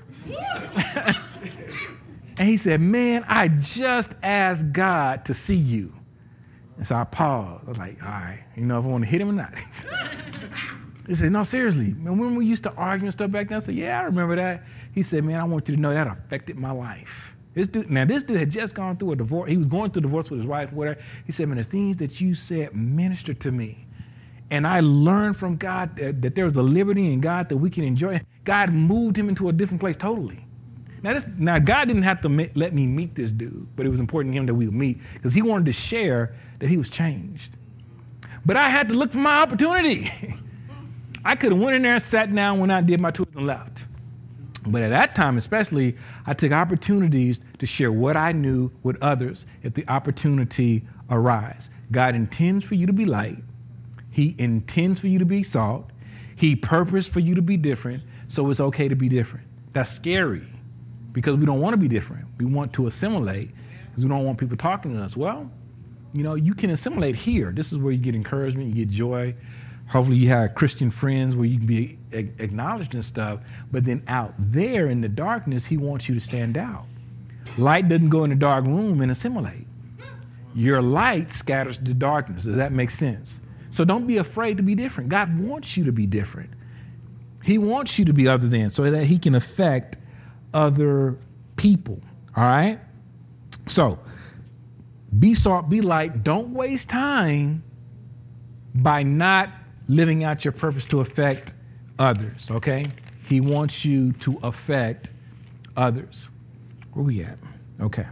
And he said, man, I just asked God to see you. And so I paused. I was like, all right, you know if I want to hit him or not. He said, no, seriously, man, when we used to argue and stuff back then, I said, yeah, I remember that. He said, man, I want you to know that affected my life. This dude, now this dude had just gone through a divorce. He was going through a divorce with his wife, whatever. He said, man, the things that you said ministered to me. And I learned from God that, that there was a liberty in God that we can enjoy. God moved him into a different place totally. Now, this, now God didn't have to me, let me meet this dude, but it was important to him that we would meet because he wanted to share that he was changed. But I had to look for my opportunity. I could have went in there and sat down when I did my tours and left. But at that time, especially, I took opportunities to share what I knew with others if the opportunity arise. God intends for you to be light. He intends for you to be salt. He purposed for you to be different, so it's okay to be different. That's scary because we don't want to be different. We want to assimilate because we don't want people talking to us. Well, you know, you can assimilate here. This is where you get encouragement, you get joy. Hopefully you have Christian friends where you can be acknowledged and stuff. But then out there in the darkness, he wants you to stand out. Light doesn't go in the dark room and assimilate. Your light scatters the darkness. Does that make sense? So don't be afraid to be different. God wants you to be different. He wants you to be other than so that he can affect other people. All right? So be salt, be light. Don't waste time by not living out your purpose to affect others, okay? He wants you to affect others. Where we at? Okay.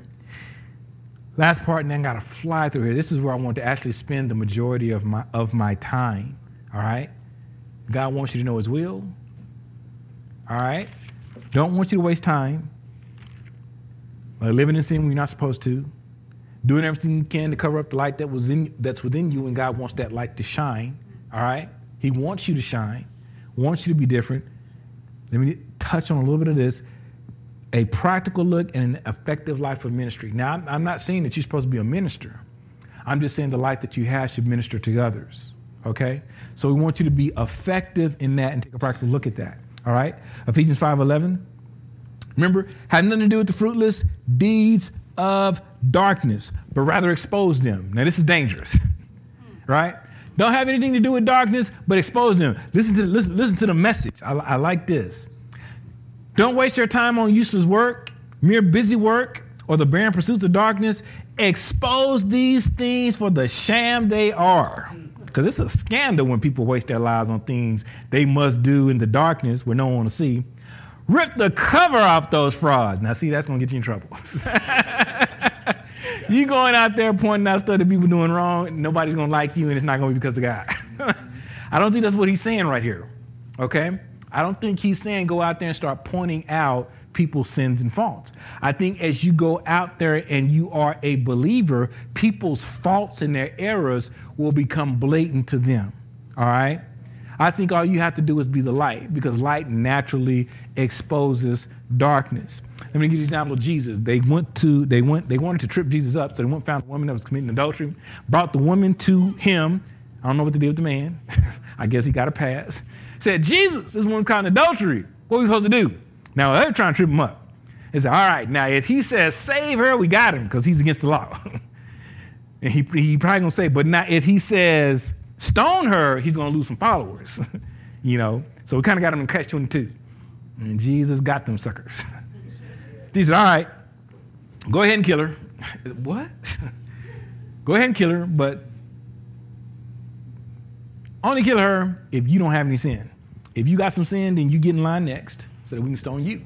Last part, and then I gotta fly through here. This is where I want to actually spend the majority of my of my time, all right? God wants you to know his will, all right? Don't want you to waste time by living in sin when you're not supposed to, doing everything you can to cover up the light that was in that's within you, and God wants that light to shine. All right? He wants you to shine, wants you to be different. Let me touch on a little bit of this. A practical look and an effective life of ministry. Now, I'm, I'm not saying that you're supposed to be a minister. I'm just saying the life that you have should minister to others. Okay? So we want you to be effective in that and take a practical look at that. All right? Ephesians five eleven. Remember, had nothing to do with the fruitless deeds of darkness, but rather expose them. Now, this is dangerous, right? Don't have anything to do with darkness, but expose them. Listen to, listen, listen to the message. I, I like this. Don't waste your time on useless work, mere busy work, or the barren pursuits of darkness. Expose these things for the sham they are. Because it's a scandal when people waste their lives on things they must do in the darkness where no one will see. Rip the cover off those frauds. Now, see, that's going to get you in trouble. You going out there pointing out stuff that people doing wrong, nobody's going to like you, and it's not going to be because of God. I don't think that's what he's saying right here, okay? I don't think he's saying go out there and start pointing out people's sins and faults. I think as you go out there and you are a believer, people's faults and their errors will become blatant to them, all right? I think all you have to do is be the light, because light naturally exposes darkness. Let me give you an example of Jesus. They went to, they went, they wanted to trip Jesus up, so they went and found a woman that was committing adultery, brought the woman to him. I don't know what to do with the man. I guess he got a pass. Said, Jesus, this woman's caught in adultery. What are we supposed to do? Now, they're trying to trip him up. They said, all right, now if he says save her, we got him, because he's against the law. And he, he probably going to say, but now if he says stone her, he's going to lose some followers. You know, so we kind of got him in catch twenty-two. And Jesus got them suckers. He said, all right, go ahead and kill her. What? Go ahead and kill her, but only kill her if you don't have any sin. If you got some sin, then you get in line next so that we can stone you.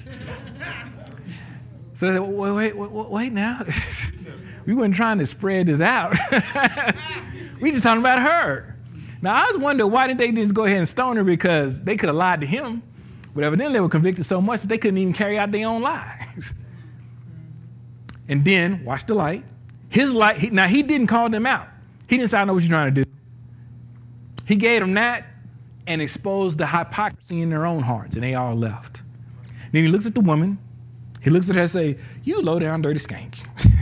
So they said, wait, wait, wait, wait now. We weren't trying to spread this out. We just talking about her. Now, I was wondering, why didn't they just go ahead and stone her? Because they could have lied to him. But evidently they were convicted so much that they couldn't even carry out their own lies. And then, watch the light. His light, he, now he didn't call them out. He didn't say, I know what you're trying to do. He gave them that and exposed the hypocrisy in their own hearts, and they all left. Then he looks at the woman. He looks at her and say, you low down dirty skank.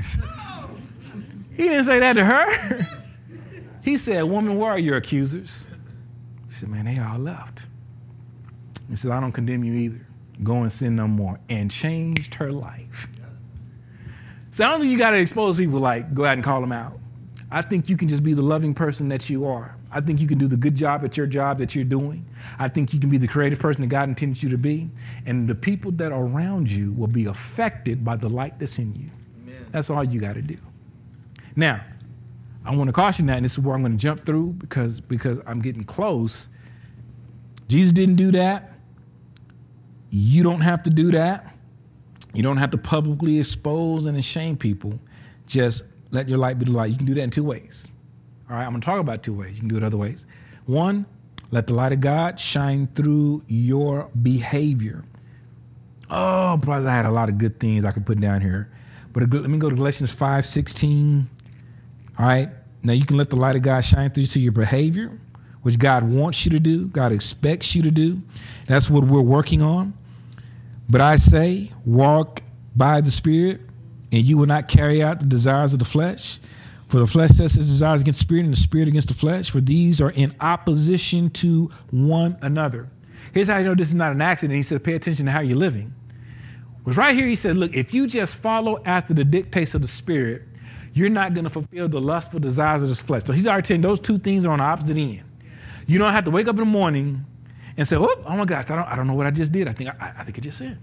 He didn't say that to her. He said, woman, where are your accusers? She said, man, they all left. He said, I don't condemn you either. Go and sin no more. And changed her life. So I don't think you got to expose people like go out and call them out. I think you can just be the loving person that you are. I think you can do the good job at your job that you're doing. I think you can be the creative person that God intended you to be. And the people that are around you will be affected by the light that's in you. Amen. That's all you got to do. Now, I want to caution that, and this is where I'm going to jump through because, because I'm getting close. Jesus didn't do that. You don't have to do that. You don't have to publicly expose and shame people. Just let your light be the light. You can do that in two ways. All right, I'm going to talk about two ways. You can do it other ways. One, let the light of God shine through your behavior. Oh, brother, I had a lot of good things I could put down here. But let me go to Galatians five sixteen. All right. Now you can let the light of God shine through to your behavior, which God wants you to do. God expects you to do. That's what we're working on. But I say, walk by the Spirit, and you will not carry out the desires of the flesh. For the flesh sets its desires against the Spirit, and the Spirit against the flesh. For these are in opposition to one another. Here's how you know this is not an accident. He says, pay attention to how you're living. Was right here, he said, look, if you just follow after the dictates of the Spirit, you're not going to fulfill the lustful desires of this flesh. So he's already saying those two things are on the opposite end. You don't have to wake up in the morning and say, oh, oh my gosh, I don't, I don't know what I just did. I think I, I think I just sinned.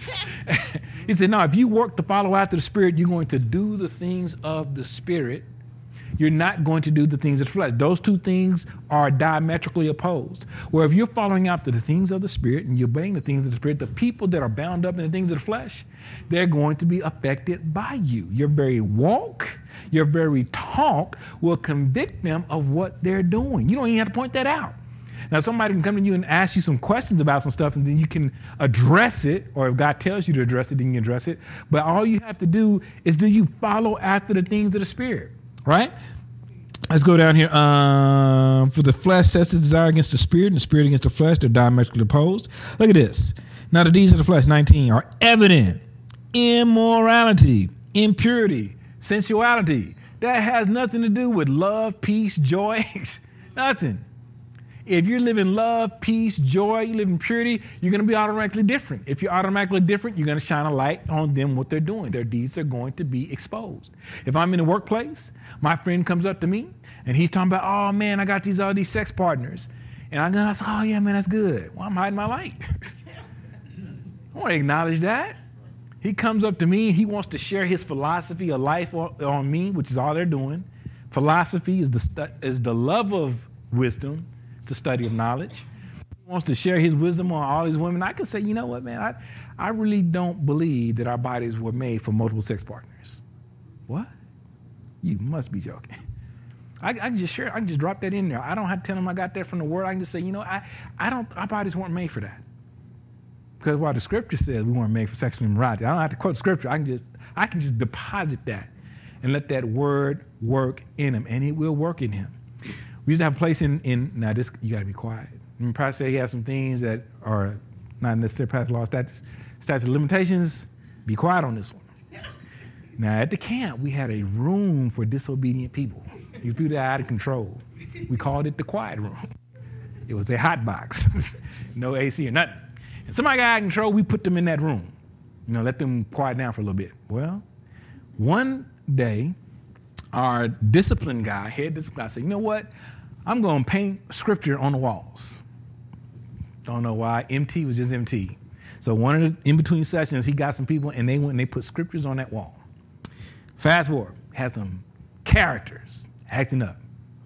He said, no, if you work to follow after the Spirit, you're going to do the things of the Spirit. You're not going to do the things of the flesh. Those two things are diametrically opposed. Where if you're following after the things of the Spirit and you're obeying the things of the Spirit, the people that are bound up in the things of the flesh, they're going to be affected by you. Your very walk, your very talk will convict them of what they're doing. You don't even have to point that out. Now, somebody can come to you and ask you some questions about some stuff, and then you can address it, or if God tells you to address it, then you can address it. But all you have to do is, do you follow after the things of the Spirit? Right? Let's go down here. Um, for the flesh sets its desire against the Spirit, and the Spirit against the flesh. They're diametrically opposed. Look at this. Now the deeds of the flesh, nineteen, are evident. Immorality, impurity, sensuality. That has nothing to do with love, peace, joy. Nothing. If you're living love, peace, joy, you live in purity, you're going to be automatically different. If you're automatically different, you're going to shine a light on them, what they're doing. Their deeds are going to be exposed. If I'm in the workplace, my friend comes up to me and he's talking about, oh man, I got these all these sex partners. And I'm going to say, oh yeah, man, that's good. Well, I'm hiding my light. I want to acknowledge that. He comes up to me and he wants to share his philosophy of life on, on me, which is all they're doing. Philosophy is the stu- is the love of wisdom. The study of knowledge. He wants to share his wisdom on all these women. I can say, you know what, man, I, I really don't believe that our bodies were made for multiple sex partners. What? You must be joking. I, I can just share, I can just drop that in there. I don't have to tell them I got that from the word. I can just say, you know, I, I don't, our bodies weren't made for that. Because while the scripture says we weren't made for sexual immorality, I don't have to quote scripture. I can just, I can just deposit that and let that word work in him, and it will work in him. We used to have a place in, in now this, you got to be quiet. And probably say he has some things that are not necessarily past law statute, statute of limitations. Be quiet on this one. Now at the camp, we had a room for disobedient people. These people that are out of control. We called it the quiet room. It was a hot box, no A C or nothing. And somebody got out of control, we put them in that room. You know, let them quiet down for a little bit. Well, one day, our discipline guy, head discipline guy, said, you know what? I'm going to paint scripture on the walls. Don't know why. M T was just M T. So one of the in-between sessions, he got some people, and they went and they put scriptures on that wall. Fast forward, had some characters acting up.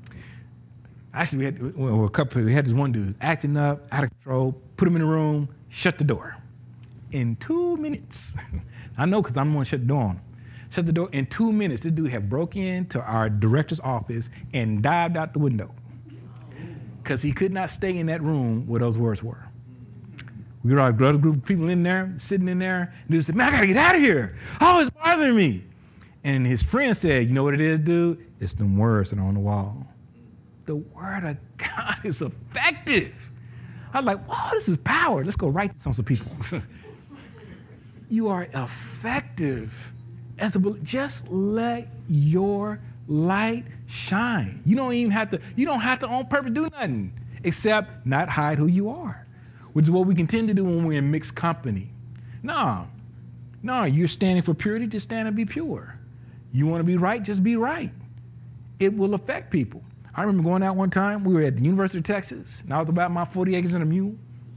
Actually, we had well, a couple. We had this one dude acting up, out of control. Put him in the room, shut the door. In two minutes, I know because I'm going to shut the door on him. Shut the door. In two minutes, this dude had broke into our director's office and dived out the window because he could not stay in that room where those words were. We were a group of people in there, sitting in there, and dude said, man, I got to get out of here. Oh, it's bothering me. And his friend said, you know what it is, dude? It's them words that are on the wall. The word of God is effective. I was like, whoa, this is power. Let's go write this on some people. You are effective. As a, just let your light shine. You don't even have to, you don't have to on purpose do nothing except not hide who you are, which is what we can tend to do when we're in mixed company. No, no, you're standing for purity, just stand and be pure. You want to be right, just be right. It will affect people. I remember going out one time, we were at the University of Texas, and I was about my forty acres and a mule,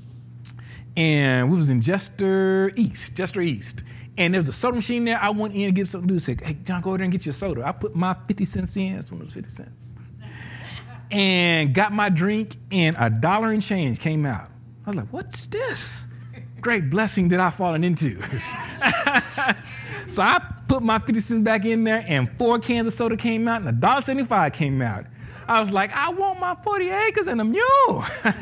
and we was in Jester East, Jester East. And there was a soda machine there. I went in to get something to do. Said, hey, John, go over there and get your soda. I put my fifty cents in. That's when it was fifty cents. And got my drink, and a dollar and change came out. I was like, what's this? Great blessing that I've fallen into. So I put my fifty cents back in there, and four cans of soda came out, and a dollar seventy-five came out. I was like, I want my forty acres and a mule.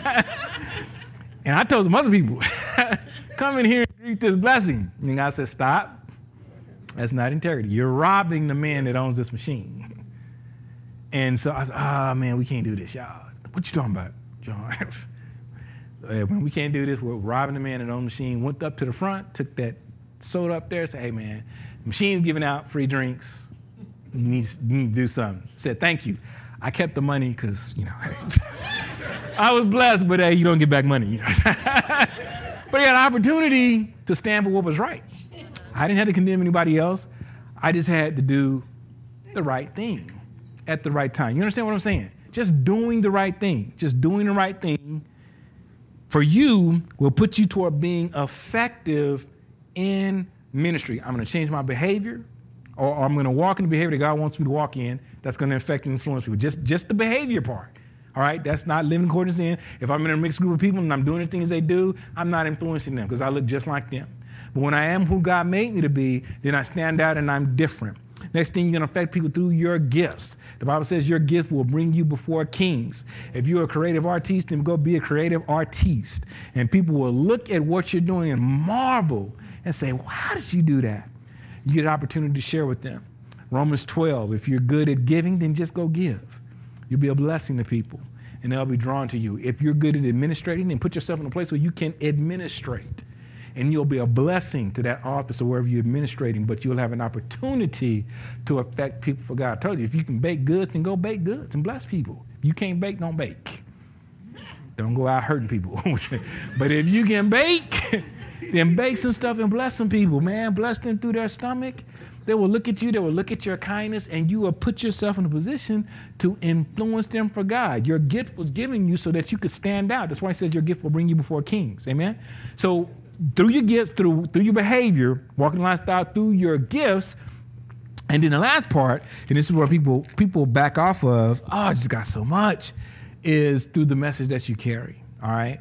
And I told some other people, come in here and reap this blessing. And God said, stop. That's not integrity. You're robbing the man that owns this machine. And so I said, oh, man, we can't do this, y'all. What you talking about, John? When we can't do this, we're robbing the man that owns the machine. Went up to the front, took that soda up there, said, hey, man, the machine's giving out free drinks. You need, you need to do something. Said, thank you. I kept the money because, you know, I was blessed, but hey, you don't get back money. You know? But he had an opportunity to stand for what was right. I didn't have to condemn anybody else. I just had to do the right thing at the right time. You understand what I'm saying? Just doing the right thing. Just doing the right thing for you will put you toward being effective in ministry. I'm going to change my behavior, or I'm going to walk in the behavior that God wants me to walk in. That's going to affect and influence people. Just, just the behavior part. All right, that's not living according to sin. If I'm in a mixed group of people and I'm doing the things they do, I'm not influencing them because I look just like them. But when I am who God made me to be, then I stand out and I'm different. Next thing, you're going to affect people through your gifts. The Bible says your gift will bring you before kings. If you're a creative artiste, then go be a creative artiste. And people will look at what you're doing and marvel and say, well, how did you do that? You get an opportunity to share with them. Romans twelve, if you're good at giving, then just go give. You'll be a blessing to people, and they'll be drawn to you. If you're good at administrating, then put yourself in a place where you can administrate, and you'll be a blessing to that office or wherever you're administrating, but you'll have an opportunity to affect people for God. I told you, if you can bake goods, then go bake goods and bless people. If you can't bake, don't bake. Don't go out hurting people. But if you can bake, then bake some stuff and bless some people, man. Bless them through their stomach. They will look at you, they will look at your kindness, and you will put yourself in a position to influence them for God. Your gift was given you so that you could stand out. That's why it says your gift will bring you before kings. Amen? So through your gifts, through, through your behavior, walking the lifestyle, through your gifts, and then the last part, and this is where people, people back off of, oh, I just got so much, is through the message that you carry. All right?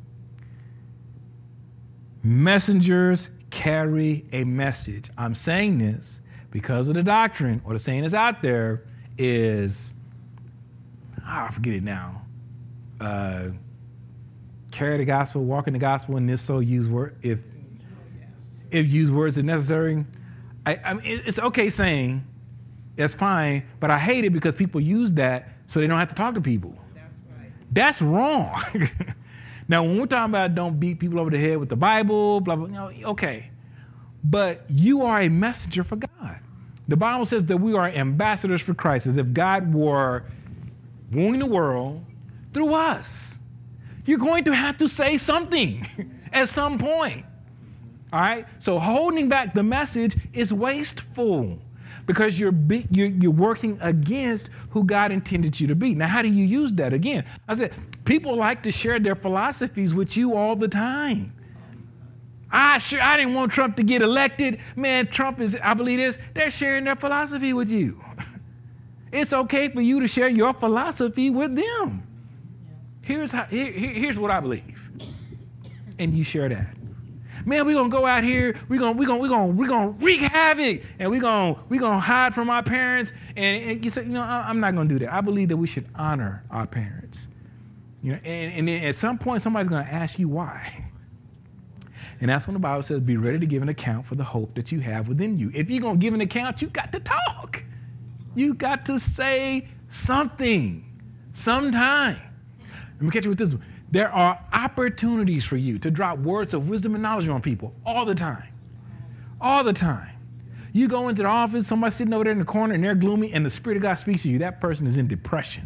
Messengers carry a message. I'm saying this because of the doctrine, or the saying that's out there is, oh, I forget it now. Uh, carry the gospel, walk in the gospel, and this so use word if if use words as necessary. I, I mean, it's okay saying that's fine, but I hate it because people use that so they don't have to talk to people. That's right. That's wrong. Now, when we're talking about don't beat people over the head with the Bible, blah, blah, you know, okay. But you are a messenger for God. The Bible says that we are ambassadors for Christ, as if God were wooing the world through us. You're going to have to say something at some point. All right? So holding back the message is wasteful because you're, be, you're, you're working against who God intended you to be. Now, how do you use that? Again, I said, people like to share their philosophies with you all the time. I sure I didn't want Trump to get elected. Man, Trump is, I believe this, they're sharing their philosophy with you. It's okay for you to share your philosophy with them. Here's how, here, here's what I believe. And you share that. Man, we're gonna go out here, we're gonna, we're gonna, we're gonna, we're gonna wreak havoc, and we're gonna, we're gonna hide from our parents. And, and you say, you know, I'm not gonna do that. I believe that we should honor our parents. You know, and, and then at some point somebody's gonna ask you why. And that's when the Bible says, be ready to give an account for the hope that you have within you. If you're going to give an account, you got to talk. You got to say something sometime. Let me catch you with this one. There are opportunities for you to drop words of wisdom and knowledge on people all the time. All the time. You go into the office, somebody's sitting over there in the corner and they're gloomy and the Spirit of God speaks to you. That person is in depression.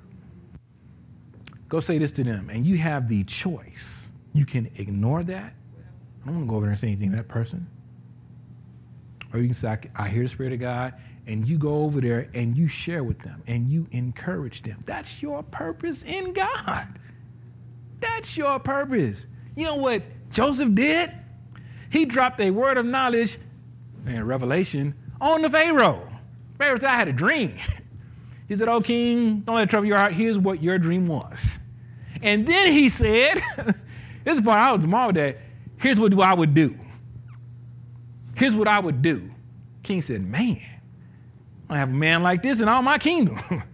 Go say this to them and you have the choice. You can ignore that. I don't want to go over there and say anything to that person. Or you can say, I, I hear the Spirit of God, and you go over there and you share with them and you encourage them. That's your purpose in God. That's your purpose. You know what Joseph did? He dropped a word of knowledge, man, revelation, on the Pharaoh. Pharaoh said, I had a dream. He said, oh, king, don't let it trouble your heart. Here's what your dream was. And then he said, this is the part I was tomorrow that, here's what I would do. Here's what I would do. King said, man, I have a man like this in all my kingdom.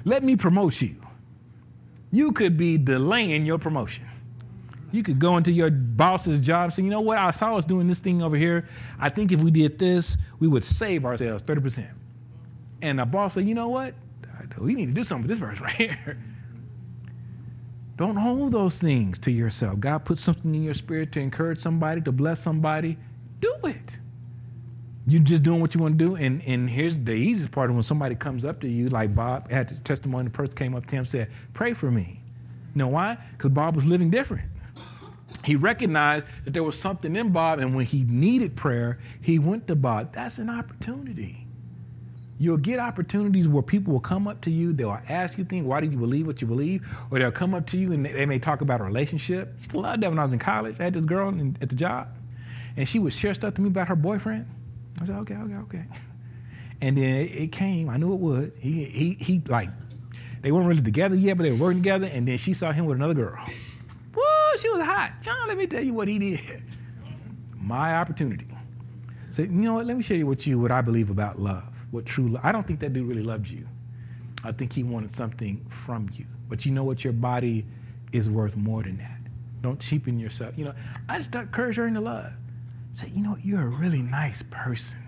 let me promote you. You could be delaying your promotion. You could go into your boss's job and say, you know what, I saw us doing this thing over here. I think if we did this, we would save ourselves thirty percent. And the boss said, you know what, we need to do something with this person right here. Don't hold those things to yourself. God put something in your spirit to encourage somebody, to bless somebody. Do it. You're just doing what you want to do. And, and here's the easiest part: when somebody comes up to you, like Bob had the testimony, the person came up to him and said, pray for me. You know why? Because Bob was living different. He recognized that there was something in Bob, and when he needed prayer, he went to Bob. That's an opportunity. You'll get opportunities where people will come up to you. They'll ask you things. Why do you believe what you believe? Or they'll come up to you and they may talk about a relationship. I used to love that when I was in college. I had this girl in, at the job, and she would share stuff to me about her boyfriend. I said, okay, okay, okay. And then it, it came. I knew it would. He, he, he, like, they weren't really together yet, but they were working together. And then she saw him with another girl. Woo, she was hot. John, let me tell you what he did. My opportunity. So, you know what? Let me show you what you, what I believe about love. What true love. I don't think that dude really loved you. I think he wanted something from you. But you know what? Your body is worth more than that. Don't cheapen yourself. You know, I just encourage her into love. Say, you know, you're a really nice person.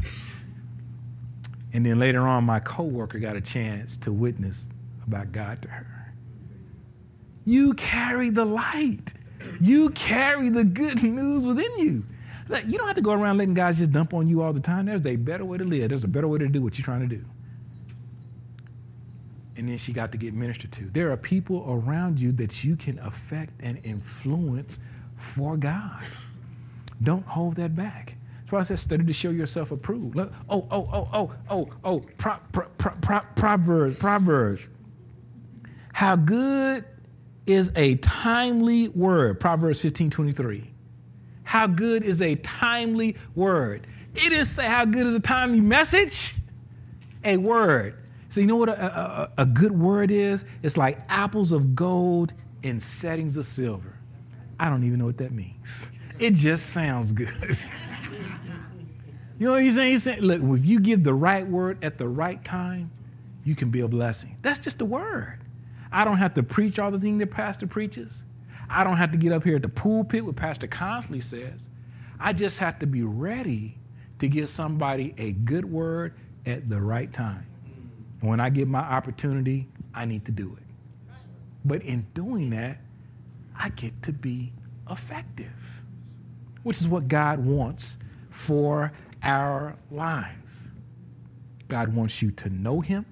And then later on, my coworker got a chance to witness about God to her. You carry the light. You carry the good news within you. You don't have to go around letting guys just dump on you all the time. There's a better way to live. There's a better way to do what you're trying to do. And then she got to get ministered to. There are people around you that you can affect and influence for God. Don't hold that back. That's why I said study to show yourself approved. Look, oh, oh, oh, oh, oh, oh, pro, pro, pro, pro, Proverbs, Proverbs. How good is a timely word? Proverbs fifteen twenty-three. How good is a timely word? It didn't say how good is a timely message. A word. So you know what a, a, a good word is? It's like apples of gold in settings of silver. I don't even know what that means. It just sounds good. You know what he's saying? He's saying, look, if you give the right word at the right time, you can be a blessing. That's just a word. I don't have to preach all the things that pastor preaches. I don't have to get up here at the pulpit what Pastor Consley says. I just have to be ready to give somebody a good word at the right time. And when I get my opportunity, I need to do it. But in doing that, I get to be effective, which is what God wants for our lives. God wants you to know him.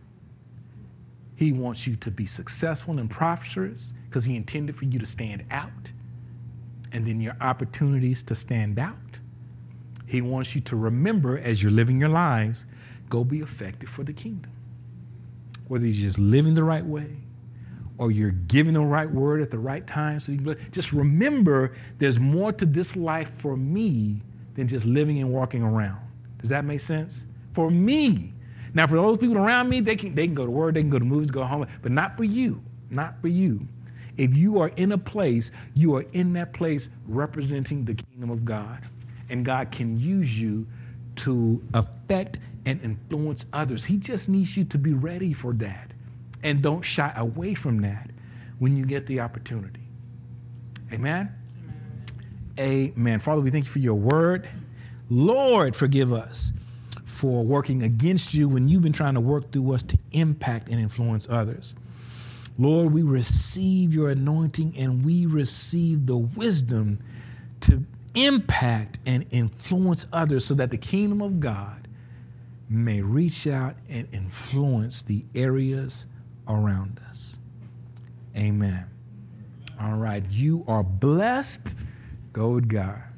He wants you to be successful and prosperous because he intended for you to stand out. And then your opportunities to stand out. He wants you to remember as you're living your lives, go be effective for the kingdom. Whether you're just living the right way or you're giving the right word at the right time. So you can, just remember there's more to this life for me than just living and walking around. Does that make sense? For me. Now, for those people around me, they can, they can go to work, they can go to movies, go home, but not for you, not for you. If you are in a place, you are in that place representing the kingdom of God. And God can use you to affect and influence others. He just needs you to be ready for that. And don't shy away from that when you get the opportunity. Amen? Amen. Amen. Father, we thank you for your word. Lord, forgive us for working against you when you've been trying to work through us to impact and influence others. Lord, we receive your anointing and we receive the wisdom to impact and influence others so that the kingdom of God may reach out and influence the areas around us. Amen. All right. You are blessed. Go with God.